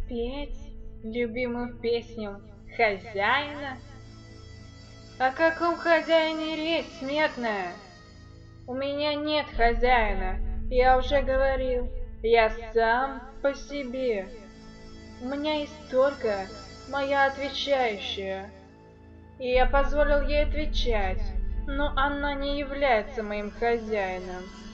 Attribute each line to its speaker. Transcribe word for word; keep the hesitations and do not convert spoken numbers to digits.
Speaker 1: Петь любимую песню хозяина? О каком хозяине речь, смертная? У меня нет хозяина, я уже говорил, я сам по себе. У меня есть только моя отвечающая, и я позволил ей отвечать, но она не является моим хозяином.